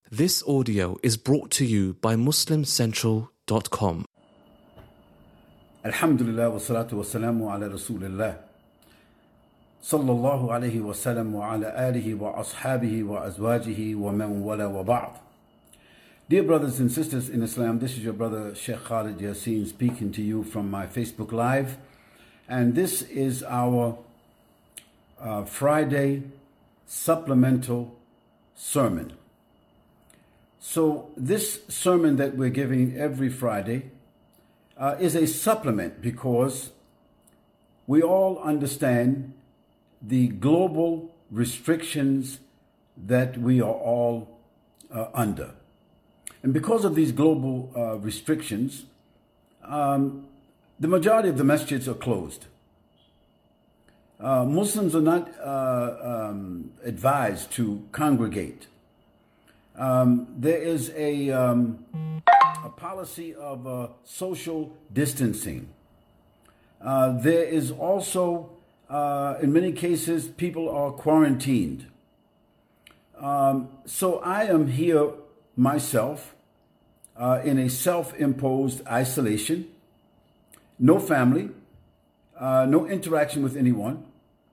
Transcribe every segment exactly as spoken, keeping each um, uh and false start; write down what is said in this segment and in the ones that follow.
This audio is brought to you by muslim central dot com. Alhamdulillah wa salatu wa salamu ala Rasulillah sallallahu alayhi wa sallam wa ala alihi wa ashabihi wa azwajihi wa man wala wa ba'd. Dear brothers and sisters in Islam, this is your brother Sheikh Khalid Yasin speaking to you from my Facebook Live, and this is our uh, Friday supplemental sermon. So this sermon that we're giving every Friday uh, is a supplement because we all understand the global restrictions that we are all uh, under. And because of these global uh, restrictions, um, the majority of the masjids are closed. Uh, Muslims are not uh, um, advised to congregate. Um, there is a, um, a policy of uh, social distancing. Uh, there is also, uh, in many cases, people are quarantined. Um, so I am here myself uh, in a self-imposed isolation, no family, uh, no interaction with anyone.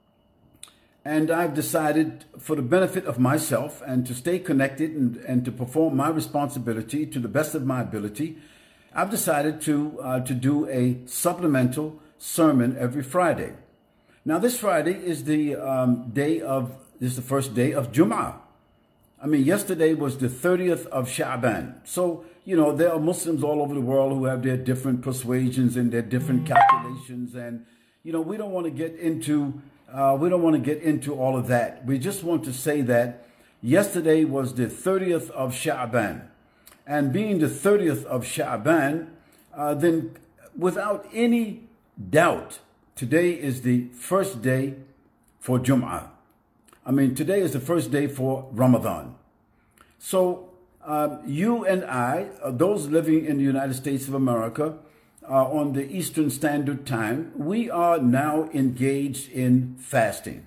And I've decided, for the benefit of myself and to stay connected and, and to perform my responsibility to the best of my ability, I've decided to, uh, to do a supplemental sermon every Friday. Now, this Friday is the um, day of, this is the first day of Jum'ah. I mean, yesterday was the thirtieth of Sha'ban. So, you know, there are Muslims all over the world who have their different persuasions and their different calculations. And, you know, we don't want to get into Uh, we don't want to get into all of that. We just want to say that yesterday was the thirtieth of Sha'ban. And being the thirtieth of Sha'ban, uh, then without any doubt, today is the first day for Jum'ah. I mean, today is the first day for Ramadan. So um, you and I, uh, those living in the United States of America, Uh, on the Eastern Standard Time, we are now engaged in fasting.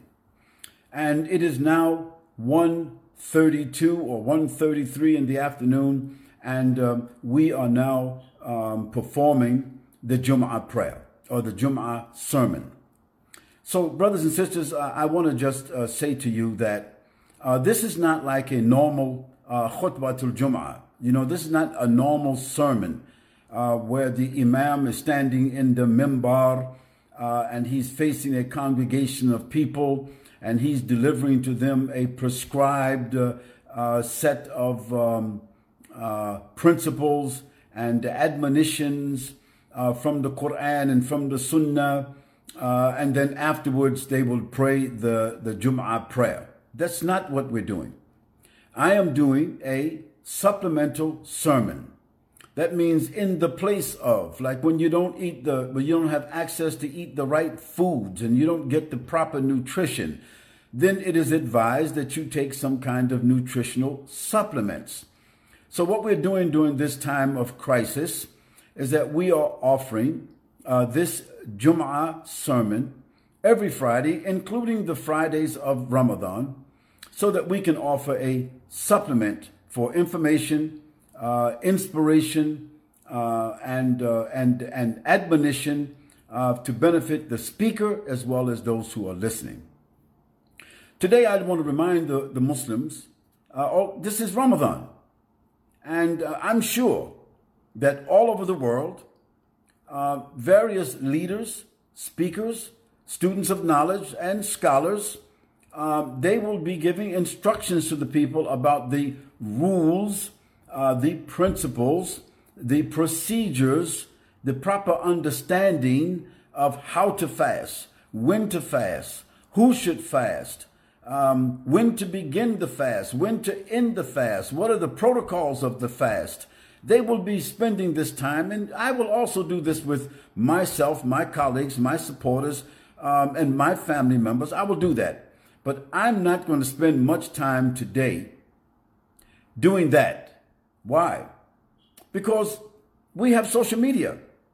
And it is now one thirty-two or one thirty-three in the afternoon, and um, we are now um, performing the Jum'ah prayer or the Jum'ah sermon. So, brothers and sisters, uh, I want to just uh, say to you that uh, this is not like a normal uh, khutbatul Jum'ah. You know, this is not a normal sermon. Uh, where the imam is standing in the mimbar uh, and he's facing a congregation of people and he's delivering to them a prescribed uh, uh, set of um, uh, principles and admonitions uh, from the Quran and from the Sunnah, uh, and then afterwards they will pray the, the Jum'ah prayer. That's not what we're doing. I am doing a supplemental sermon. That means in the place of, like when you don't eat the, when you don't have access to eat the right foods and you don't get the proper nutrition, then it is advised that you take some kind of nutritional supplements. So what we're doing during this time of crisis is that we are offering uh, this Jum'ah sermon every Friday, including the Fridays of Ramadan, so that we can offer a supplement for information, Uh, inspiration uh, and uh, and and admonition uh, to benefit the speaker as well as those who are listening. Today, I want to remind the, the Muslims, uh, oh, this is Ramadan, and uh, I'm sure that all over the world, uh, various leaders, speakers, students of knowledge, and scholars, uh, they will be giving instructions to the people about the rules, Uh, the principles, the procedures, the proper understanding of how to fast, when to fast, who should fast, um, when to begin the fast, when to end the fast, what are the protocols of the fast. They will be spending this time, and I will also do this with myself, my colleagues, my supporters, um, and my family members. I will do that. But I'm not going to spend much time today doing that. Why? Because we have social media.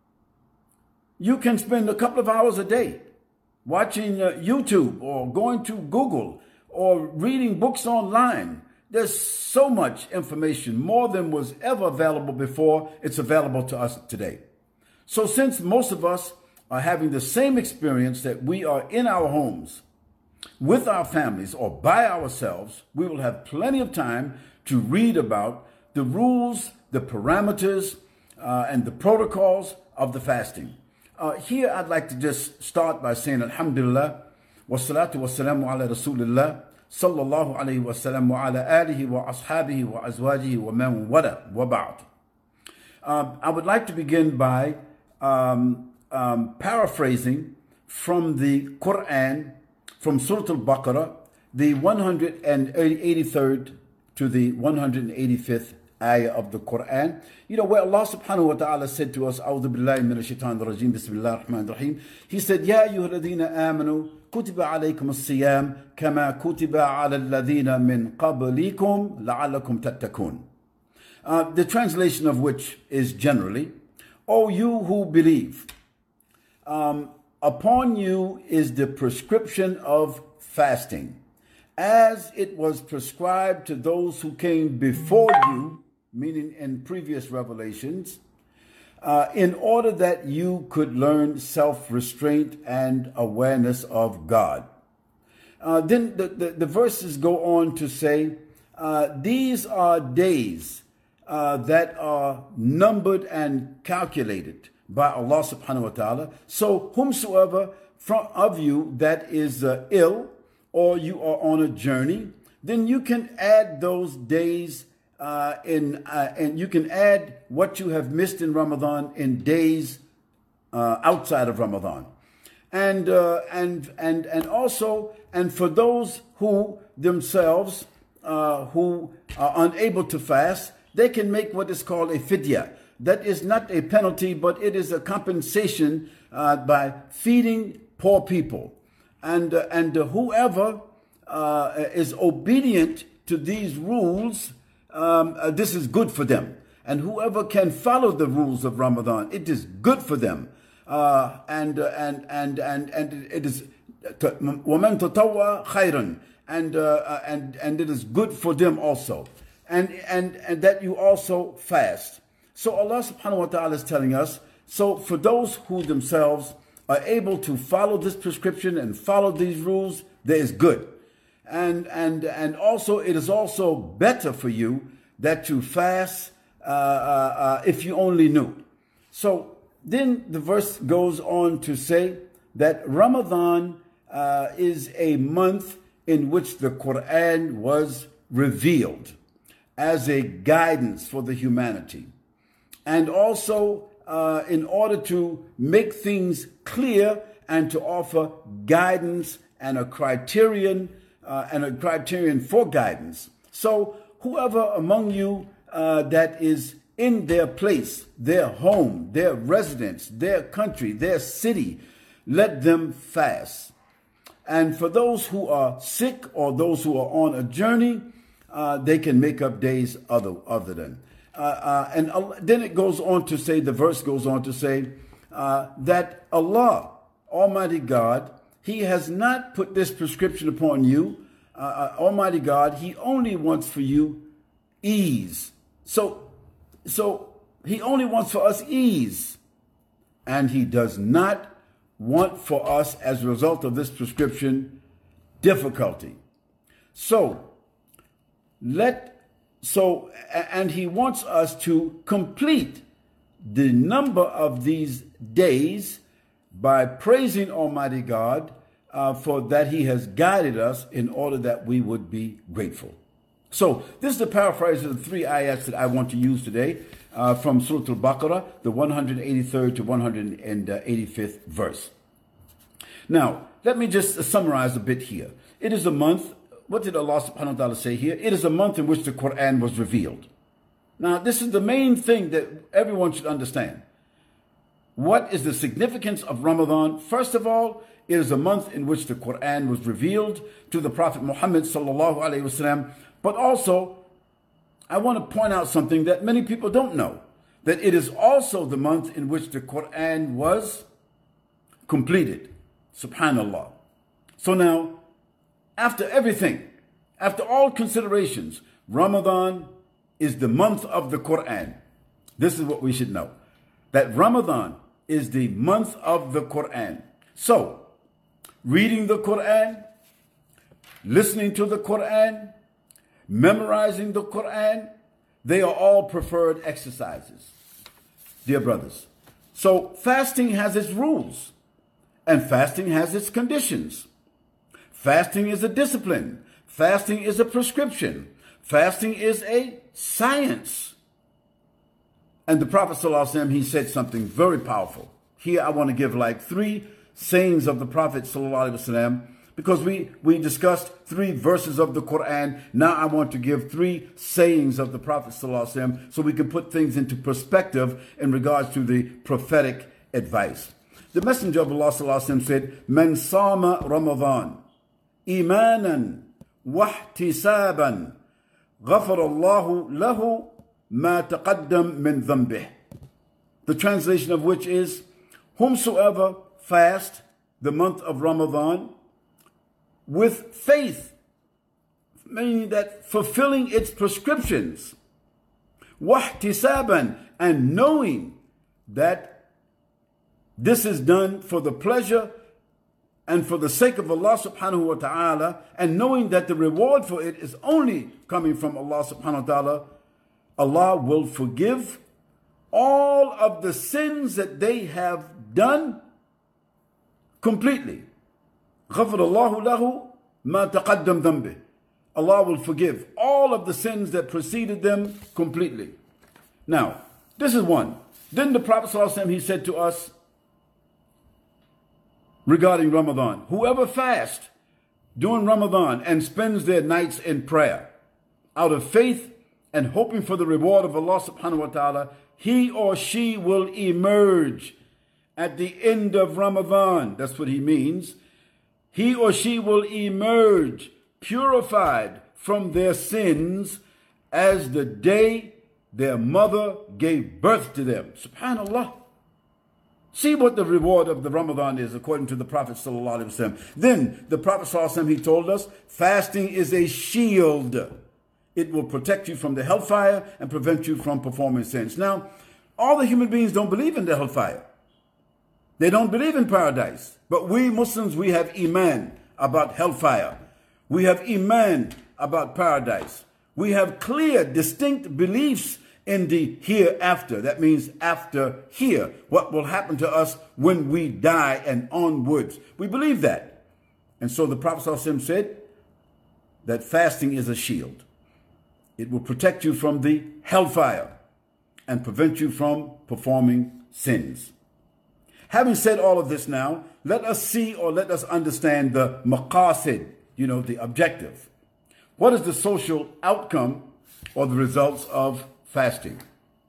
You can spend a couple of hours a day watching uh, YouTube or going to Google or reading books online There's so much information, more than was ever available before. It's available to us today. So since most of us are having the same experience, that we are in our homes with our families or by ourselves, we will have plenty of time to read about the rules, the parameters, uh, and the protocols of the fasting. Uh, here I'd like to just start by saying Alhamdulillah, wassalatu wassalamu ala Rasulillah, sallallahu alayhi wa sallam, wa ala alihi wa ashabihi wa azwajihi wa man wala wa ba'd. Um, I would like to begin by um, um, paraphrasing from the Quran, from Surah Al-Baqarah, the one hundred eighty-third to the one hundred eighty-fifth ayah of the Quran. You know, where Allah subhanahu wa ta'ala said to us, A'udhu billahi minash shaitanir rajim, bismillahir rahmanir rahim. He said, Ya ayyuhalladhina amanu, kutiba alaykum as-siyam, kama kutiba ala alladhina min qablikum, la'allakum tattaqun. Uh, the translation of which is generally, O you who believe, um, upon you is the prescription of fasting, as it was prescribed to those who came before you, meaning in previous revelations, uh, in order that you could learn self-restraint and awareness of God. Uh, then the, the, the verses go on to say, uh, these are days uh, that are numbered and calculated by Allah subhanahu wa ta'ala. So whomsoever from of you that is uh, ill, or you are on a journey, then you can add those days uh, in, uh, and you can add what you have missed in Ramadan in days uh, outside of Ramadan, and uh, and and and also, and for those who themselves uh, who are unable to fast, they can make what is called a fidya. That is not a penalty, but it is a compensation uh, by feeding poor people. And, uh, and uh, whoever uh, is obedient to these rules, um, uh, this is good for them. And whoever can follow the rules of Ramadan, it is good for them. Uh, and, uh, and, and, and, and it is وَمَنْ تَطَوَّى خَيْرًا, and, uh, and, and it is good for them also. And, and, and that you also fast. So Allah subhanahu wa ta'ala is telling us, so for those who themselves are able to follow this prescription and follow these rules, there is good. And and and also it is also better for you that you fast uh, uh, uh, if you only knew. So then the verse goes on to say that Ramadan uh, is a month in which the Quran was revealed as a guidance for the humanity. And also uh, in order to make things clear and to offer guidance and a criterion uh, and a criterion for guidance. So whoever among you uh, that is in their place, their home, their residence, their country, their city, let them fast. And for those who are sick or those who are on a journey, uh, they can make up days other, other than. Uh, uh, and uh, then it goes on to say, the verse goes on to say uh, that Allah, Almighty God, He has not put this prescription upon you. Uh, uh, Almighty God, He only wants for you ease. So, so He only wants for us ease. And He does not want for us, as a result of this prescription, difficulty. So, let So, and He wants us to complete the number of these days by praising Almighty God uh, for that He has guided us in order that we would be grateful. So, this is the paraphrase of the three ayats that I want to use today uh, from Surah Al-Baqarah, the one hundred eighty-third to one hundred eighty-fifth verse. Now, let me just summarize a bit here. It is a month. What did Allah subhanahu wa ta'ala say here? It is a month in which the Quran was revealed. Now, this is the main thing that everyone should understand. What is the significance of Ramadan? First of all, it is a month in which the Quran was revealed to the Prophet Muhammad sallallahu alaihi wasallam. But also, I want to point out something that many people don't know. That it is also the month in which the Quran was completed. Subhanallah. So now, after everything, after all considerations, Ramadan is the month of the Quran. This is what we should know. That Ramadan is the month of the Quran. So, reading the Quran, listening to the Quran, memorizing the Quran, they are all preferred exercises, dear brothers. So fasting has its rules, and fasting has its conditions. Fasting is a discipline. Fasting is a prescription. Fasting is a science. And the Prophet ﷺ, he said something very powerful. Here I want to give like three sayings of the Prophet ﷺ, because we, we discussed three verses of the Quran. Now I want to give three sayings of the Prophet ﷺ so we can put things into perspective in regards to the prophetic advice. The Messenger of Allah ﷺ said, "Man sama Ramadan imanan wahtisaban ghafar Allahu lahu ma taqaddam min dhanbih." The translation of which is, whomsoever fast the month of Ramadan with faith, meaning that fulfilling its prescriptions, wahtisaban, and knowing that this is done for the pleasure and for the sake of Allah subhanahu wa ta'ala, and knowing that the reward for it is only coming from Allah subhanahu wa ta'ala, Allah will forgive all of the sins that they have done completely. غَفَرَ اللَّهُ لَهُ مَا تَقَدَّمْ ذَنْبِهِ. Allah will forgive all of the sins that preceded them completely. Now, this is one. Then the Prophet ﷺ, he said to us regarding Ramadan, whoever fasts during Ramadan and spends their nights in prayer out of faith and hoping for the reward of Allah subhanahu wa ta'ala, he or she will emerge at the end of Ramadan. That's what he means. He or she will emerge purified from their sins as the day their mother gave birth to them. Subhanallah. See what the reward of the Ramadan is according to the Prophet sallallahu alaihi wasallam. Then the Prophet sallallahu alaihi wasallam, he told us, fasting is a shield. It will protect you from the hellfire and prevent you from performing sins. Now, all the human beings don't believe in the hellfire. They don't believe in paradise. But we Muslims, we have iman about hellfire. We have iman about paradise. We have clear, distinct beliefs in the hereafter. That means after here, what will happen to us when we die and onwards. We believe that. And so the Prophet ﷺ said that fasting is a shield. It will protect you from the hellfire and prevent you from performing sins. Having said all of this now, let us see or let us understand the maqasid, you know, the objective. What is the social outcome or the results of fasting?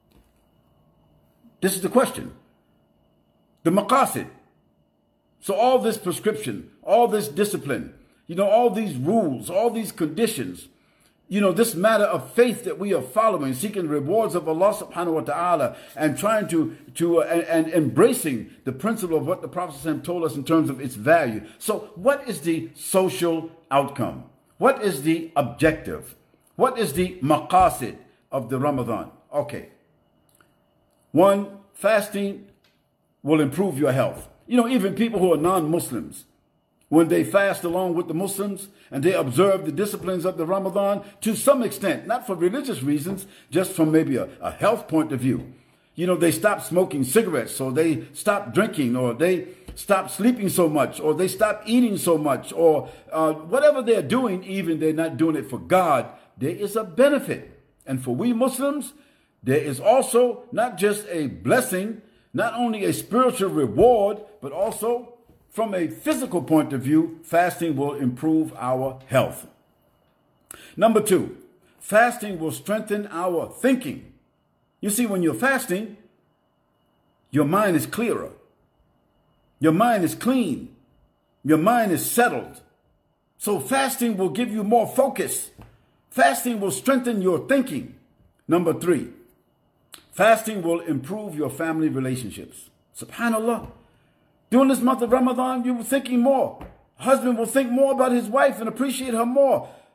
This is the question. The maqasid. So all this prescription, all this discipline, you know, all these rules, all these conditions, you know, this matter of faith that we are following, seeking rewards of Allah subhanahu wa ta'ala, and trying to, to uh, and, and embracing the principle of what the Prophet told us in terms of its value. So what is the social outcome? What is the objective? What is the maqasid of the Ramadan? Okay. One, fasting will improve your health. You know, even people who are non-Muslims, when they fast along with the Muslims and they observe the disciplines of the Ramadan to some extent, not for religious reasons, just from maybe a, a health point of view. You know, they stop smoking cigarettes, or they stop drinking, or they stop sleeping so much, or they stop eating so much, or uh, whatever they're doing, even they're not doing it for God. There is a benefit. And for we Muslims, there is also not just a blessing, not only a spiritual reward, but also from a physical point of view, fasting will improve our health. Number two, fasting will strengthen our thinking. You see, when you're fasting, your mind is clearer. Your mind is clean. Your mind is settled. So fasting will give you more focus. Fasting will strengthen your thinking. Number three, fasting will improve your family relationships. Subhanallah. During this month of Ramadan, you will be thinking more. A husband will think more about his wife and appreciate her more.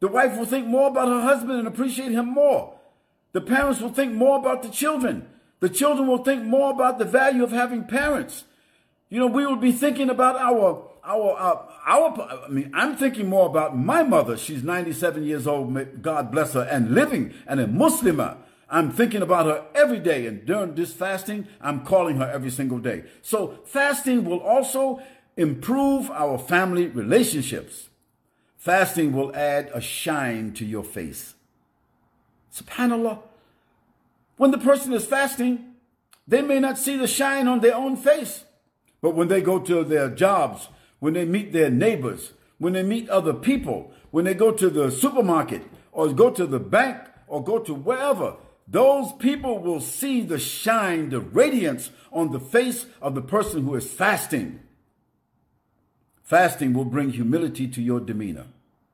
The wife will think more about her husband and appreciate him more. The parents will think more about the children. The children will think more about the value of having parents. You know, we will be thinking about our, our, our, our, I mean, I'm thinking more about my mother. She's ninety-seven years old, God bless her, and living, and a Muslimah. I'm thinking about her every day. And during this fasting, I'm calling her every single day. So fasting will also improve our family relationships. Fasting will add a shine to your face. SubhanAllah. When the person is fasting, they may not see the shine on their own face. But when they go to their jobs, when they meet their neighbors, when they meet other people, when they go to the supermarket or go to the bank or go to wherever, those people will see the shine, the radiance on the face of the person who is fasting. Fasting will bring humility to your demeanor.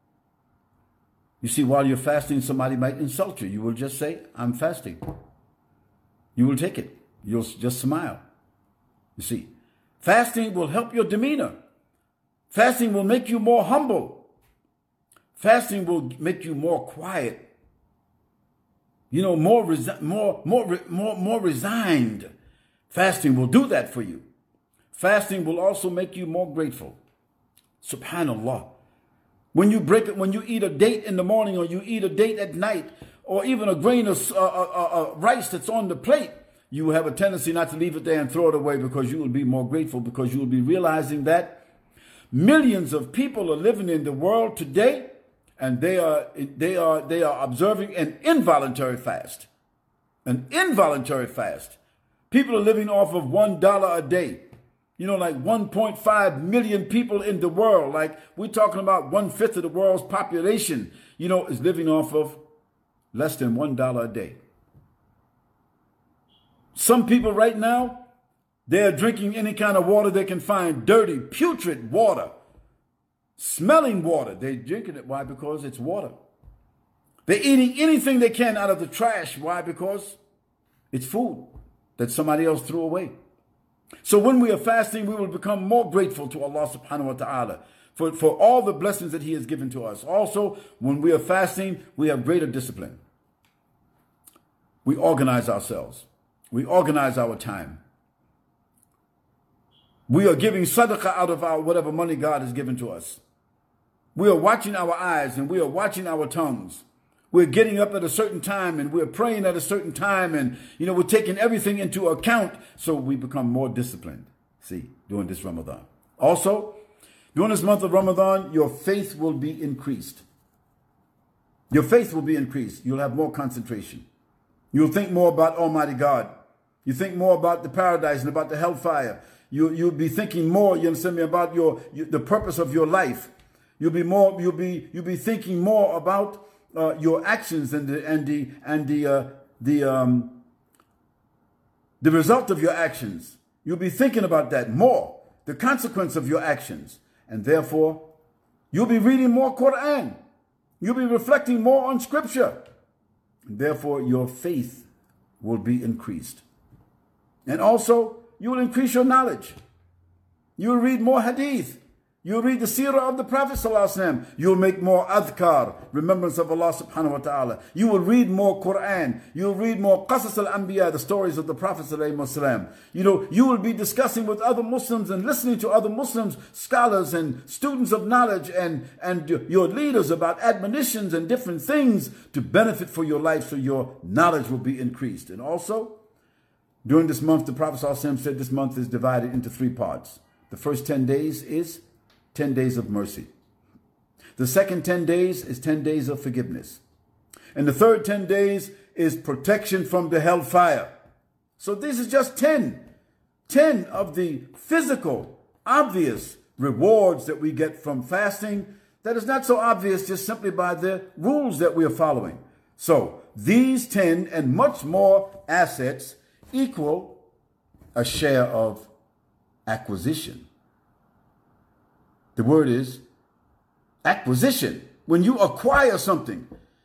You see, while you're fasting, somebody might insult you. You will just say, I'm fasting. You will take it. You'll just smile. You see, fasting will help your demeanor. Fasting will make you more humble. Fasting will make you more quiet. You know, more, resi- more, more, more, more resigned. Fasting will do that for you. Fasting will also make you more grateful. SubhanAllah. When you break it, when you eat a date in the morning or you eat a date at night or even a grain of uh, uh, uh, rice that's on the plate, you will have a tendency not to leave it there and throw it away because you will be more grateful, because you will be realizing that millions of people are living in the world today and they are, they are, they are observing an involuntary fast. An involuntary fast. People are living off of one dollar a day. You know, like one point five million people in the world, like we're talking about one fifth of the world's population, you know, is living off of less than one dollar a day. Some people right now, they're drinking any kind of water they can find, dirty, putrid water, smelling water. They're drinking it. Why? Because it's water. They're eating anything they can out of the trash. Why? Because it's food that somebody else threw away. So when we are fasting, we will become more grateful to Allah subhanahu wa ta'ala for, for all the blessings that He has given to us. Also, when we are fasting, we have greater discipline. We organize ourselves. We organize our time. We are giving sadaqah out of our whatever money God has given to us. We are watching our eyes and we are watching our tongues. We're getting up at a certain time and we're praying at a certain time, and, you know, we're taking everything into account so we become more disciplined, see, during this Ramadan. Also, during this month of Ramadan, your faith will be increased. Your faith will be increased. You'll have more concentration. You'll think more about Almighty God. You think more about the paradise and about the hellfire. You, you'll be thinking more, you understand me, about your, you, the purpose of your life. You'll be more, you'll be, you'll be thinking more about Uh, your actions and the and the and the uh, the um, the result of your actions. You'll be thinking about that more, the consequence of your actions, and therefore you'll be reading more Quran. You'll be reflecting more on Scripture, and therefore your faith will be increased, and also you will increase your knowledge. You will read more hadith. You'll read the seerah of the Prophet sallallahu alaihi wasallam. You'll make more adhkar, remembrance of Allah subhanahu wa ta'ala. You will read more Quran. You'll read more qasas al-anbiya, the stories of the Prophet sallallahu alaihi wasallam. You know, you will be discussing with other Muslims and listening to other Muslims, scholars and students of knowledge and, and your leaders about admonitions and different things to benefit for your life, so your knowledge will be increased. And also, during this month, the Prophet sallallahu alaihi wasallam said this month is divided into three parts. The first ten days is ten days of mercy. The second ten days is ten days of forgiveness. And the third ten days is protection from the hellfire. So this is just ten. ten of the physical, obvious rewards that we get from fasting that is not so obvious just simply by the rules that we are following. So these ten and much more assets equal a share of acquisition. The word is acquisition. When you acquire something,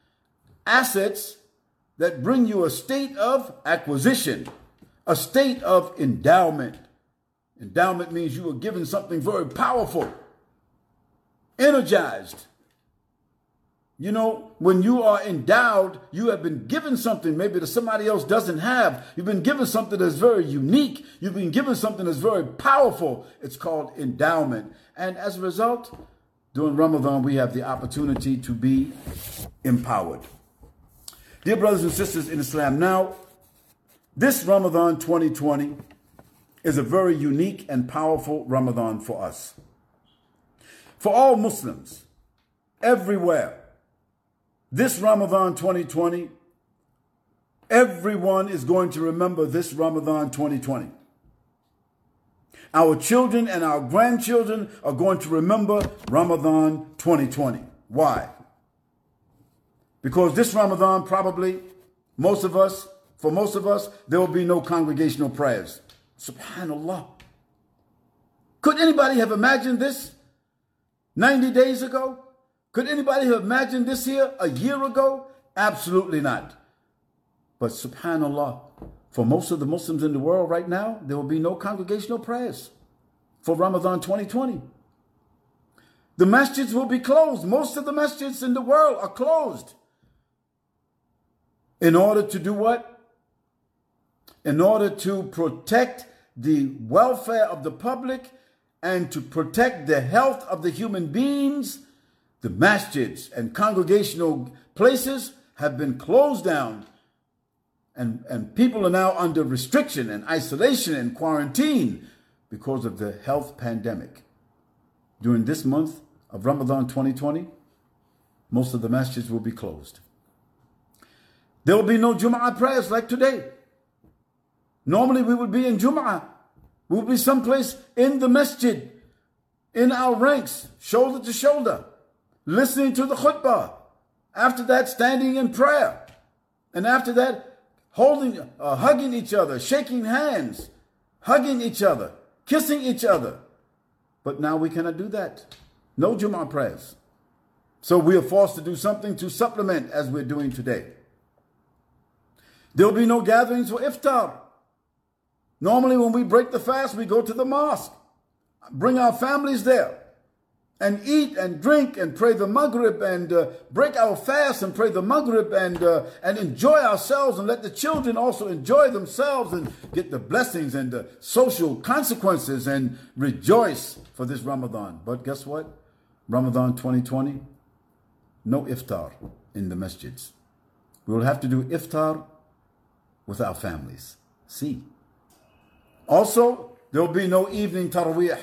assets that bring you a state of acquisition, a state of endowment. Endowment means you are given something very powerful, energized. You know, when you are endowed, you have been given something maybe that somebody else doesn't have. You've been given something that's very unique. You've been given something that's very powerful. It's called endowment. And as a result, during Ramadan, we have the opportunity to be empowered. Dear brothers and sisters in Islam, now, this Ramadan twenty twenty is a very unique and powerful Ramadan for us. For all Muslims, everywhere, this Ramadan twenty twenty, everyone is going to remember this Ramadan twenty twenty. Our children and our grandchildren are going to remember Ramadan twenty twenty. Why? Because this Ramadan, probably, most of us, for most of us, there will be no congregational prayers. Subhanallah. Could anybody have imagined this ninety days ago? Could anybody have imagined this here a year ago? Absolutely not. But subhanallah, for most of the Muslims in the world right now, there will be no congregational prayers for Ramadan twenty twenty. The masjids will be closed. Most of the masjids in the world are closed. In order to do what? In order to protect the welfare of the public and to protect the health of the human beings, the masjids and congregational places have been closed down, and, and people are now under restriction and isolation and quarantine because of the health pandemic. During this month of Ramadan twenty twenty, most of the masjids will be closed. There will be no Jum'ah prayers like today. Normally we would be in Jum'ah. We would be someplace in the masjid, in our ranks, shoulder to shoulder, listening to the khutbah. After that, standing in prayer. And after that, holding, uh, hugging each other, shaking hands, hugging each other, kissing each other. But now we cannot do that. No Jum'ah prayers. So we are forced to do something to supplement as we're doing today. There will be no gatherings for iftar. Normally when we break the fast, we go to the mosque, bring our families there, and eat and drink and pray the Maghrib and uh, break our fast and pray the Maghrib and, uh, and enjoy ourselves, and let the children also enjoy themselves and get the blessings and the social consequences and rejoice for this Ramadan. But guess what? Ramadan twenty twenty, no iftar in the masjids. We will have to do iftar with our families. See. Also, there will be no evening Taraweeh.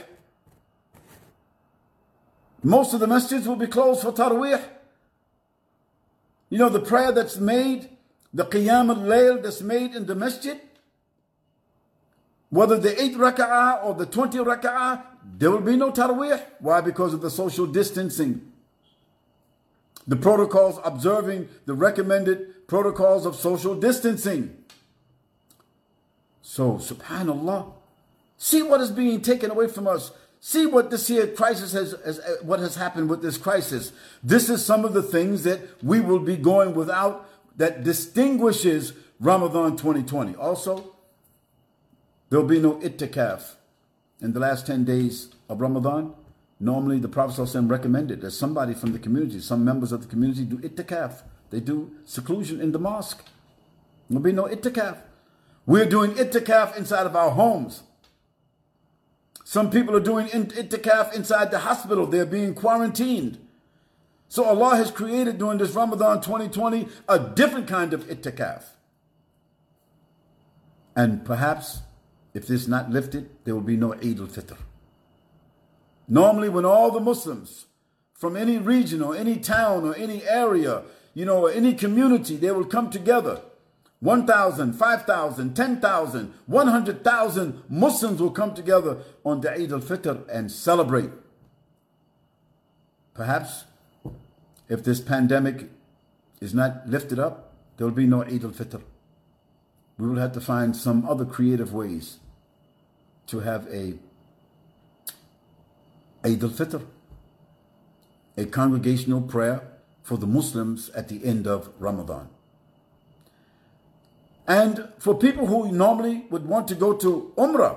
Most of the masjids will be closed for Taraweeh. You know, the prayer that's made, the Qiyam al-Layl that's made in the masjid, whether the eight raka'ah or the twenty raka'ah, there will be no Taraweeh. Why? Because of the social distancing. The protocols, observing the recommended protocols of social distancing. So, subhanallah, see what is being taken away from us. See what this here crisis has, has, what has happened with this crisis. This is some of the things that we will be going without, that distinguishes Ramadan twenty twenty. Also, there will be no ittikaf in the last ten days of Ramadan. Normally, the Prophet ﷺ recommended that somebody from the community, some members of the community, do ittikaf. They do seclusion in the mosque. There will be no ittikaf. We're doing ittikaf inside of our homes. Some people are doing ittikaf inside the hospital. They're being quarantined. So Allah has created during this Ramadan twenty twenty a different kind of ittikaf. And perhaps if this is not lifted, there will be no Eid al-Fitr. Normally when all the Muslims from any region or any town or any area, you know, or any community, they will come together. one thousand, five thousand, ten thousand, one hundred thousand Muslims will come together on the Eid al-Fitr and celebrate. Perhaps if this pandemic is not lifted up, there will be no Eid al-Fitr. We will have to find some other creative ways to have a Eid al-Fitr, a congregational prayer for the Muslims at the end of Ramadan. And for people who normally would want to go to Umrah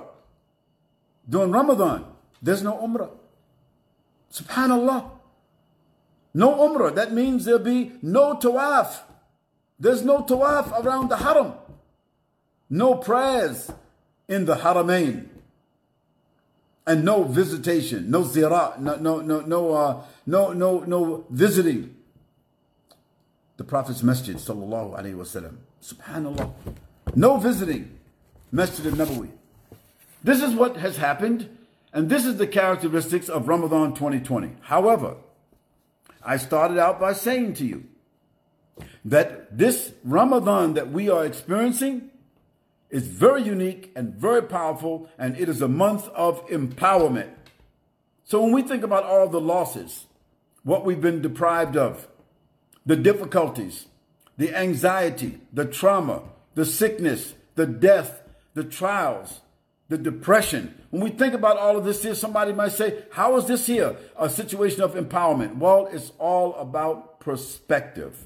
during Ramadan, there's no Umrah. Subhanallah. No umrah. That means there'll be no tawaf. There's no tawaf around the haram. No prayers in the haramain. And no visitation, no ziyarah, no no no no uh, no no no visiting the Prophet's masjid, sallallahu alaihi wasallam. Subhanallah. No visiting Masjid al-Nabawi. This is what has happened, and this is the characteristics of Ramadan twenty twenty. However, I started out by saying to you that this Ramadan that we are experiencing is very unique and very powerful, and it is a month of empowerment. So when we think about all the losses, what we've been deprived of, the difficulties, the anxiety, the trauma, the sickness, the death, the trials, the depression. When we think about all of this here, somebody might say, how is this here a situation of empowerment? Well, it's all about perspective.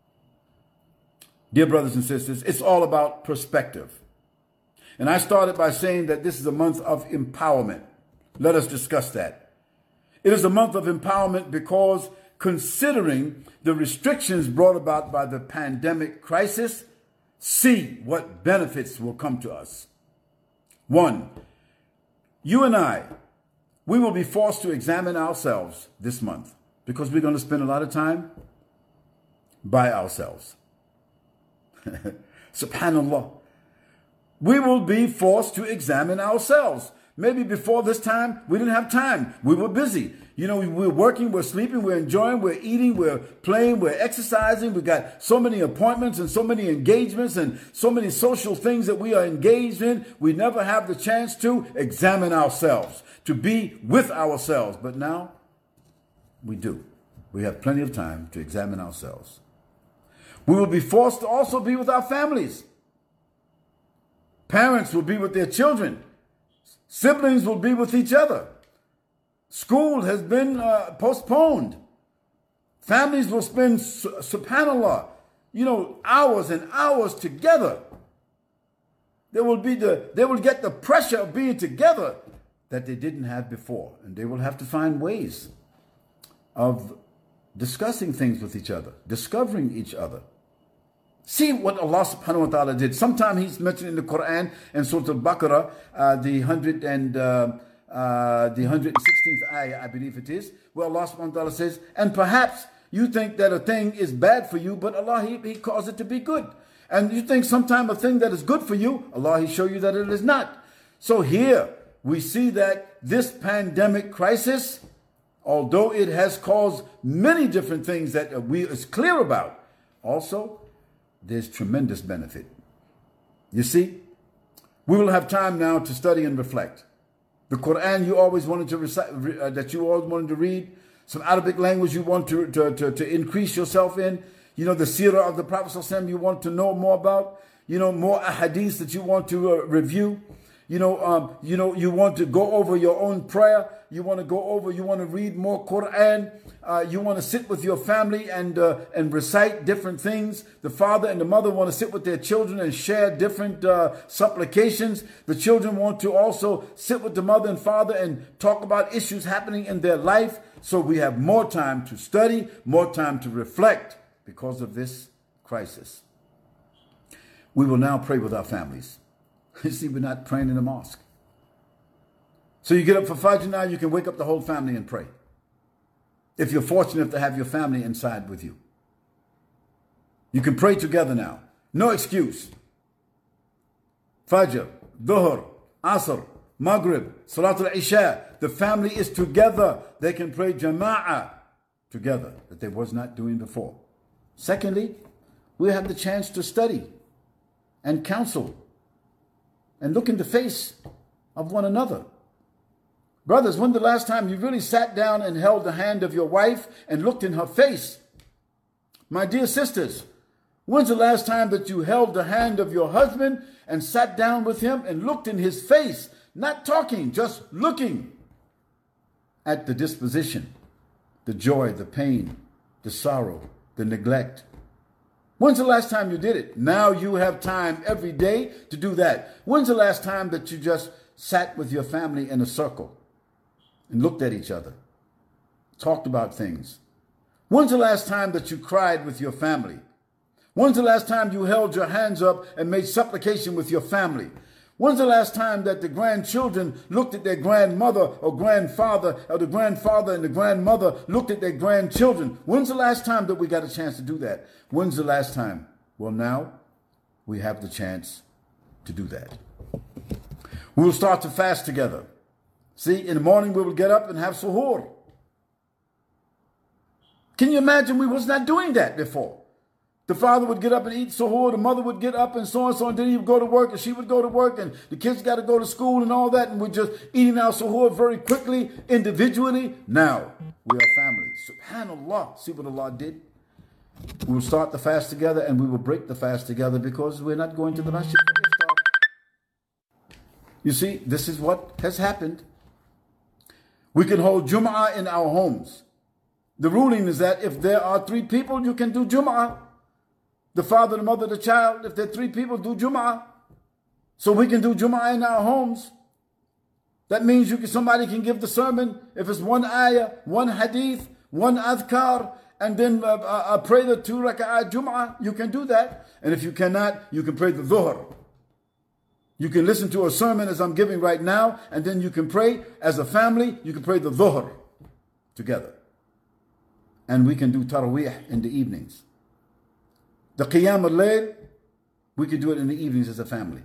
Dear brothers and sisters, it's all about perspective. And I started by saying that this is a month of empowerment. Let us discuss that. It is a month of empowerment because considering the restrictions brought about by the pandemic crisis, see what benefits will come to us. One, you and I, we will be forced to examine ourselves this month because we're going to spend a lot of time by ourselves. Subhanallah. We will be forced to examine ourselves. Maybe before this time, we didn't have time. We were busy. You know, we're working, we're sleeping, we're enjoying, we're eating, we're playing, we're exercising. We got so many appointments and so many engagements and so many social things that we are engaged in. We never have the chance to examine ourselves, to be with ourselves. But now we do. We have plenty of time to examine ourselves. We will be forced to also be with our families. Parents will be with their children. Siblings will be with each other. School has been uh, postponed. Families will spend, subhanallah, you know, hours and hours together. They will be the, they will get the pressure of being together that they didn't have before. And they will have to find ways of discussing things with each other, discovering each other. See what Allah subhanahu wa ta'ala did. Sometime he's mentioned in the Quran and Surah Al-Baqarah, uh, the hundred and uh, uh, the hundred and sixteenth ayah, I believe it is, where Allah subhanahu wa ta'ala says, and perhaps you think that a thing is bad for you, but Allah, He, he caused it to be good. And you think sometime a thing that is good for you, Allah, He show you that it is not. So here we see that this pandemic crisis, although it has caused many different things that we is clear about, also there's tremendous benefit. You see, we will have time now to study and reflect. The Quran you always wanted to recite, uh, that you always wanted to read, some Arabic language you want to, to, to, to increase yourself in, you know, the seerah of the Prophet ﷺ you want to know more about, you know, more ahadith that you want to uh, review. You know, um, you know, you want to go over your own prayer. You want to go over, you want to read more Quran. Uh, you want to sit with your family and uh, and recite different things. The father and the mother want to sit with their children and share different uh, supplications. The children want to also sit with the mother and father and talk about issues happening in their life. So we have more time to study, more time to reflect because of this crisis. We will now pray with our families. You see, we're not praying in the mosque. So you get up for Fajr now, you can wake up the whole family and pray. If you're fortunate enough to have your family inside with you. You can pray together now. No excuse. Fajr, Dhuhr, Asr, Maghrib, Salat al-Isha. The family is together. They can pray Jama'ah together that they was not doing before. Secondly, we have the chance to study and counsel and look in the face of one another. Brothers, when the last time you really sat down and held the hand of your wife and looked in her face? My dear sisters, when's the last time that you held the hand of your husband and sat down with him and looked in his face? Not talking, just looking at the disposition, the joy, the pain, the sorrow, the neglect. When's the last time you did it? Now you have time every day to do that. When's the last time that you just sat with your family in a circle and looked at each other, talked about things, When's the last time that you cried with your family? When's the last time you held your hands up and made supplication with your family? When's the last time that the grandchildren looked at their grandmother or grandfather, or the grandfather and the grandmother looked at their grandchildren? When's the last time that we got a chance to do that? When's the last time? Well, now we have the chance to do that. We will start to fast together. See, in the morning we will get up and have suhoor. Can you imagine we was not doing that before? The father would get up and eat suhoor, the mother would get up and so and so, and then he would go to work and she would go to work and the kids got to go to school and all that, and we're just eating our suhoor very quickly, individually. Now, we are family. Subhanallah, see what Allah did? We will start the fast together and we will break the fast together because we're not going to the masjid for iftar. You see, this is what has happened. We can hold Jum'ah in our homes. The ruling is that if there are three people, you can do Jum'ah. The father, the mother, the child, if there are three people, do Jum'ah. So we can do Jum'ah in our homes. That means you can, somebody can give the sermon. If it's one ayah, one hadith, one adhkar, and then uh, uh, pray the two raka'ah Jum'ah, you can do that. And if you cannot, you can pray the dhuhr. You can listen to a sermon as I'm giving right now, and then you can pray as a family, you can pray the dhuhr together. And we can do taraweeh in the evenings. The Qiyam al-Layl, we can do it in the evenings as a family.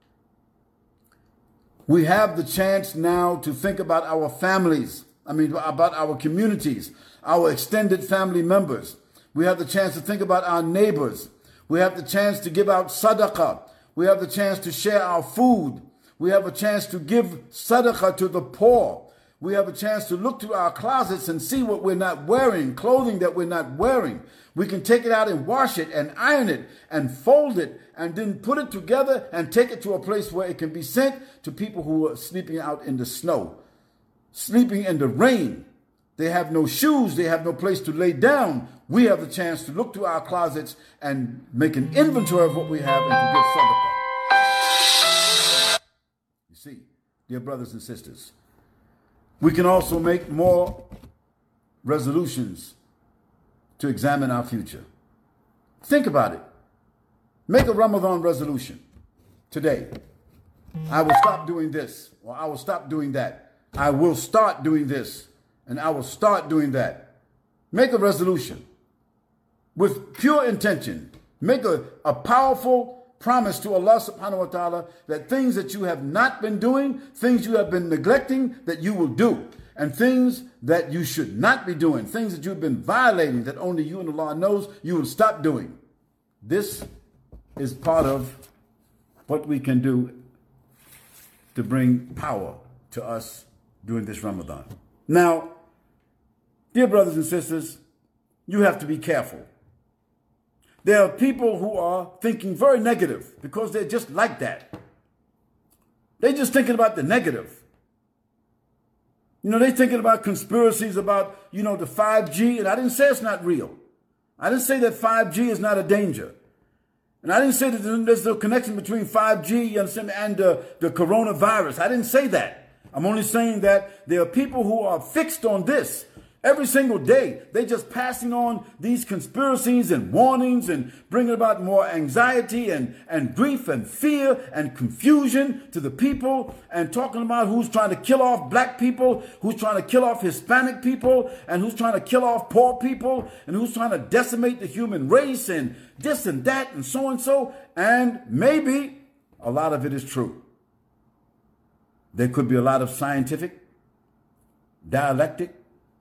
We have the chance now to think about our families. I mean, about our communities, our extended family members. We have the chance to think about our neighbors. We have the chance to give out sadaqah. We have the chance to share our food. We have a chance to give sadaqah to the poor. We have a chance to look through our closets and see what we're not wearing, clothing that we're not wearing. We can take it out and wash it and iron it and fold it and then put it together and take it to a place where it can be sent to people who are sleeping out in the snow, sleeping in the rain. They have no shoes. They have no place to lay down. We have the chance to look through our closets and make an inventory of what we have and to give sadaqah. You see, dear brothers and sisters, we can also make more resolutions to examine our future. Think about it. Make a Ramadan resolution today. I will stop doing this, or I will stop doing that. I will start doing this, and I will start doing that. Make a resolution with pure intention. Make a, a powerful promise to Allah subhanahu wa ta'ala that things that you have not been doing, things you have been neglecting, that you will do. And things that you should not be doing, things that you've been violating that only you and Allah knows, you will stop doing. This is part of what we can do to bring power to us during this Ramadan. Now, dear brothers and sisters, you have to be careful. There are people who are thinking very negative because they're just like that. They're just thinking about the negative. You know, they're thinking about conspiracies about, you know, the five G, and I didn't say it's not real. I didn't say that five G is not a danger. And I didn't say that there's no connection between five G, you understand, and uh, the coronavirus. I didn't say that. I'm only saying that there are people who are fixed on this. Every single day, they're just passing on these conspiracies and warnings and bringing about more anxiety and, and grief and fear and confusion to the people, and talking about who's trying to kill off black people, who's trying to kill off Hispanic people, and who's trying to kill off poor people, and who's trying to decimate the human race, and this and that and so and so. And maybe a lot of it is true. There could be a lot of scientific, dialectic,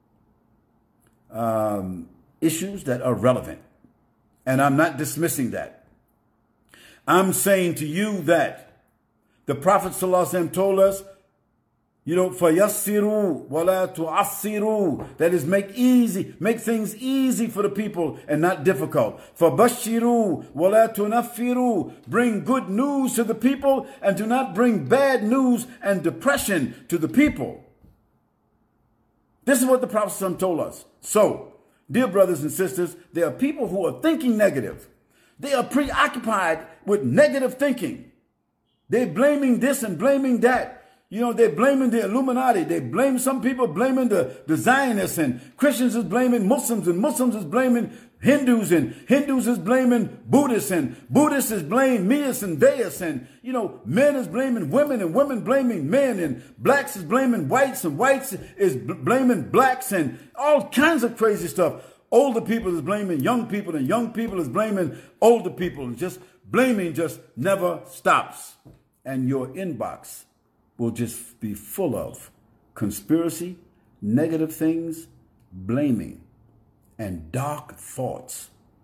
Um, issues that are relevant. And I'm not dismissing that. I'm saying to you that the Prophet ﷺ told us, you know, فَيَسِّرُوا وَلَا تُعَسِّرُوا. That is, make easy, make things easy for the people and not difficult. فَبَشِّرُوا وَلَا تُنَفِّرُوا. Bring good news to the people and do not bring bad news and depression to the people. This is what the Prophet ﷺ told us. So, dear brothers and sisters, there are people who are thinking negative. They are preoccupied with negative thinking. They're blaming this and blaming that. You know, they're blaming the Illuminati. They blame, some people blaming the, the Zionists, and Christians is blaming Muslims, and Muslims is blaming Hindus, and Hindus is blaming Buddhists, and Buddhists is blaming Mias and Deus, and, you know, men is blaming women, and women blaming men, and blacks is blaming whites, and whites is blaming blacks, and all kinds of crazy stuff. Older people is blaming young people, and young people is blaming older people, and just blaming just never stops. And your inbox will just be full of conspiracy, negative things, blaming, and dark thoughts.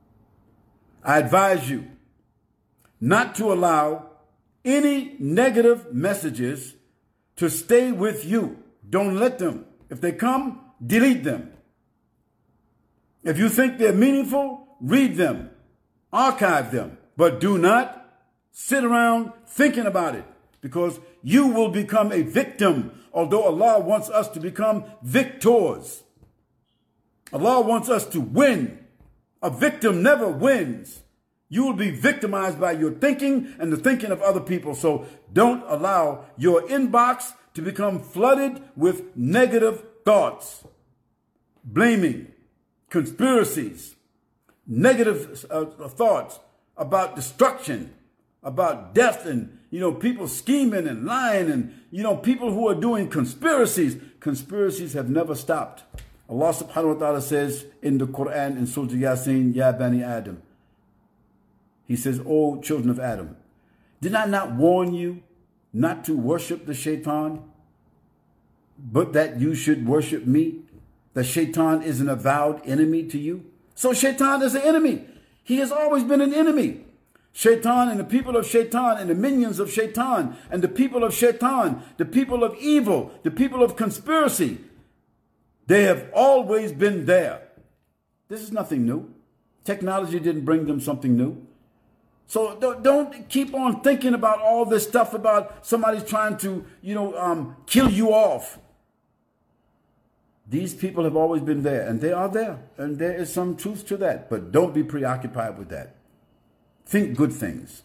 I advise you not to allow any negative messages to stay with you. Don't let them. If they come, delete them. If you think they're meaningful, read them, archive them, but do not sit around thinking about it, because you will become a victim, although Allah wants us to become victors. Allah wants us to win. A victim never wins. You will be victimized by your thinking and the thinking of other people. So don't allow your inbox to become flooded with negative thoughts, blaming, conspiracies, negative uh, thoughts about destruction, about death, and, you know, people scheming and lying, and, you know, people who are doing conspiracies. Conspiracies have never stopped. Allah subhanahu wa ta'ala says in the Quran in Surah Yasin, Ya Bani Adam. He says, O children of Adam, did I not warn you not to worship the shaitan, but that you should worship me? The shaitan is an avowed enemy to you. So shaitan is an enemy. He has always been an enemy. Shaitan and the people of Shaitan and the minions of Shaitan and the people of Shaitan, the people of evil, the people of conspiracy, they have always been there. This is nothing new. Technology didn't bring them something new. So don't keep on thinking about all this stuff about somebody's trying to, you know, um, kill you off. These people have always been there, and they are there, and there is some truth to that. But don't be preoccupied with that. Think good things.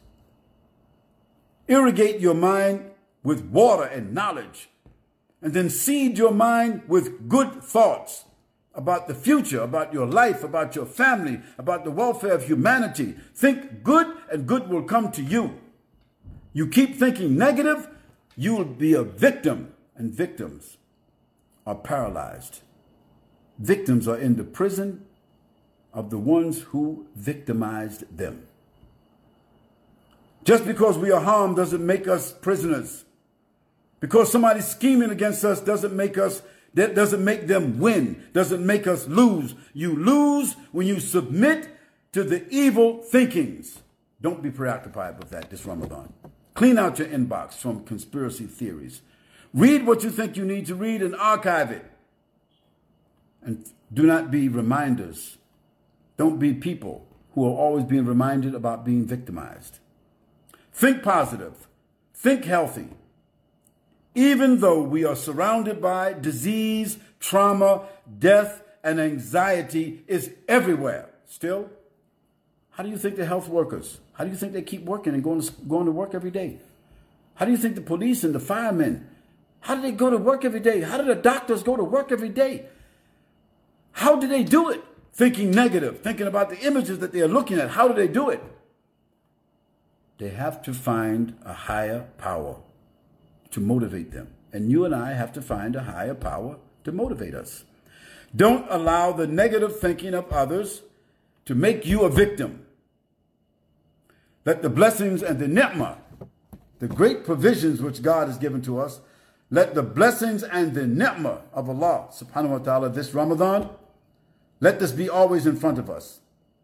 Irrigate your mind with water and knowledge, and then seed your mind with good thoughts about the future, about your life, about your family, about the welfare of humanity. Think good, and good will come to you. You keep thinking negative, you will be a victim, and victims are paralyzed. Victims are in the prison of the ones who victimized them. Just because we are harmed doesn't make us prisoners. Because somebody's scheming against us doesn't make us, that doesn't make them win, doesn't make us lose. You lose when you submit to the evil thinkings. Don't be preoccupied with that this Ramadan. Clean out your inbox from conspiracy theories. Read what you think you need to read and archive it. And do not be reminders. Don't be people who are always being reminded about being victimized. Think positive. Think healthy. Even though we are surrounded by disease, trauma, death, and anxiety is everywhere, still, how do you think the health workers, how do you think they keep working and going to, going to work every day? How do you think the police and the firemen, how do they go to work every day? How do the doctors go to work every day? How do they do it? Thinking negative, thinking about the images that they are looking at. How do they do it? They have to find a higher power to motivate them. And you and I have to find a higher power to motivate us. Don't allow the negative thinking of others to make you a victim. Let the blessings and the ni'mah, the great provisions which God has given to us, let the blessings and the ni'mah of Allah subhanahu wa ta'ala this Ramadan, let this be always in front of us.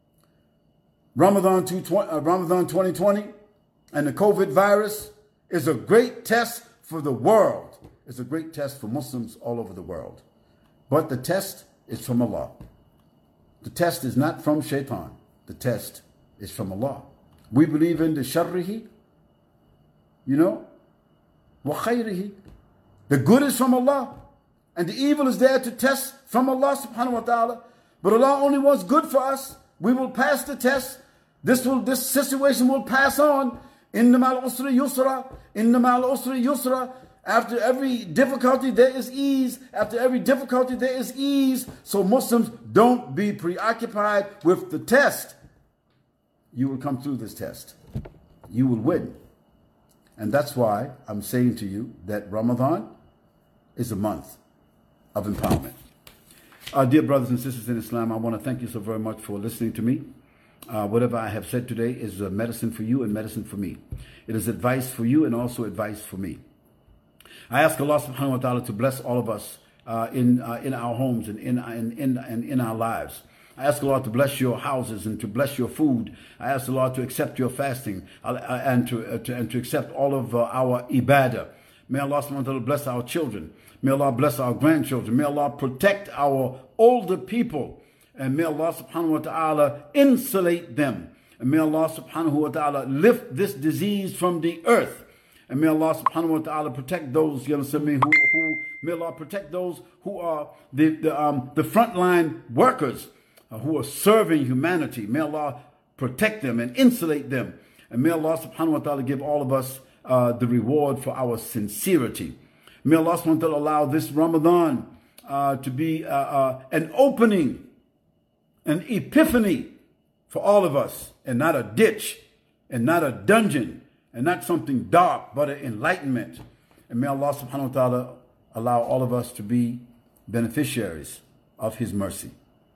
Ramadan, uh, Ramadan twenty twenty and the COVID virus is a great test for the world. It's a great test for Muslims all over the world. But the test is from Allah. The test is not from shaitan. The test is from Allah. We believe in the sharrihi, you know, wa khayrihi. The good is from Allah, and the evil is there to test from Allah subhanahu wa ta'ala. But Allah only wants good for us. We will pass the test. This will, this situation will pass on. Inna ma'al usri yusra. Inna ma'al usri yusra. After every difficulty, there is ease. After every difficulty, there is ease. So Muslims, don't be preoccupied with the test. You will come through this test. You will win. And that's why I'm saying to you that Ramadan is a month of empowerment. Uh, dear brothers and sisters in Islam, I want to thank you so very much for listening to me. Uh, whatever I have said today is uh, medicine for you and medicine for me. It is advice for you and also advice for me. I ask Allah subhanahu wa ta'ala to bless all of us uh, in uh, in our homes and in, in, in, in, in our lives. I ask Allah to bless your houses and to bless your food. I ask Allah to accept your fasting uh, and, to, uh, to, and to accept all of uh, our ibadah. May Allah subhanahu wa ta'ala bless our children. May Allah bless our grandchildren. May Allah protect our older people. And may Allah subhanahu wa ta'ala insulate them. And may Allah subhanahu wa ta'ala lift this disease from the earth. And may Allah subhanahu wa ta'ala protect those, you understand me, who, who may Allah protect those who are the, the, um, the frontline workers uh, who are serving humanity. May Allah protect them and insulate them. And may Allah subhanahu wa ta'ala give all of us uh, the reward for our sincerity. May Allah subhanahu wa ta'ala allow this Ramadan uh, to be uh, uh, an opening, an epiphany for all of us, and not a ditch, and not a dungeon, and not something dark, but an enlightenment. And may Allah subhanahu wa ta'ala allow all of us to be beneficiaries of His mercy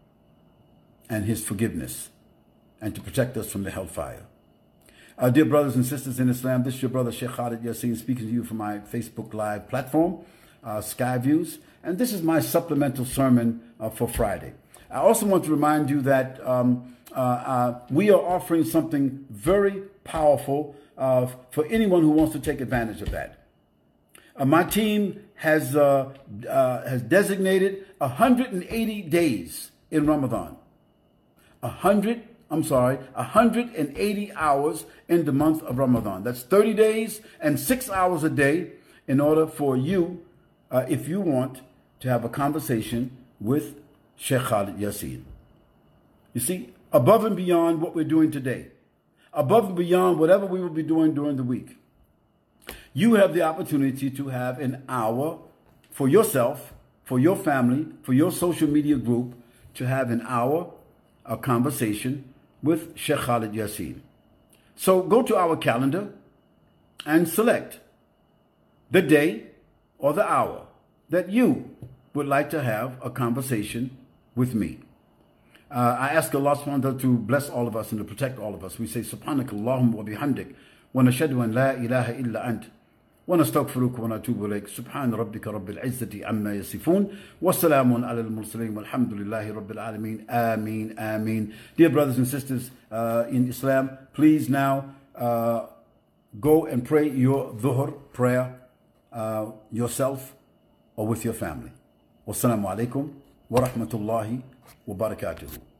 and His forgiveness, and to protect us from the hellfire. Uh, dear brothers and sisters in Islam, this is your brother Sheikh Khalid Yasin speaking to you from my Facebook Live platform, uh, Skyviews, and this is my supplemental sermon uh, for Friday. I also want to remind you that um, uh, uh, we are offering something very powerful uh, for anyone who wants to take advantage of that. Uh, my team has uh, uh, has designated one hundred eighty days in Ramadan. one hundred, I'm sorry, one hundred eighty hours in the month of Ramadan. That's thirty days and six hours a day in order for you, uh, if you want, to have a conversation with Sheikh Khalid Yasin. You see, above and beyond what we're doing today, above and beyond whatever we will be doing during the week, you have the opportunity to have an hour for yourself, for your family, for your social media group, to have an hour, a conversation with Sheikh Khalid Yasin. So go to our calendar and select the day or the hour that you would like to have a conversation with me. Uh, I ask Allah subhanahu wa ta'ala to bless all of us and to protect all of us. We say, Subhanaka Allahumma wa bihamdik, wa nashhadu an la ilaha illa ant, wa nastaghfiruka wa natubu ilayk. Subhan rabbika rabbil izzati amma yasifun, wa salamun ala al-mursaleen, walhamdulillahi rabbil alameen. Ameen, ameen. Dear brothers and sisters uh, in Islam, please now uh, go and pray your dhuhr prayer uh, yourself or with your family. Wassalamu alaikum wa rahmatullahi wa barakatuhu.